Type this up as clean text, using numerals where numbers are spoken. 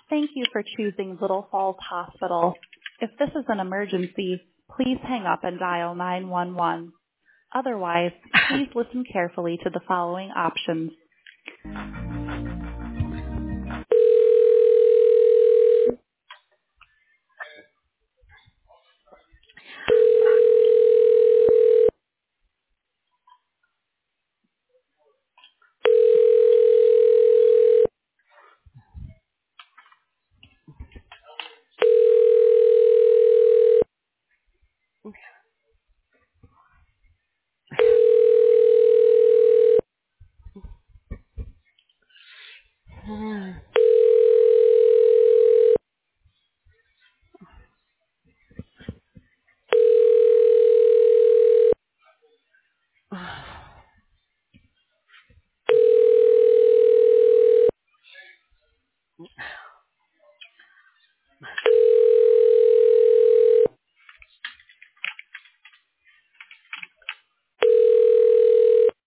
Thank you for choosing Little Falls Hospital. If this is an emergency, please hang up and dial 911. Otherwise, please listen carefully to the following options.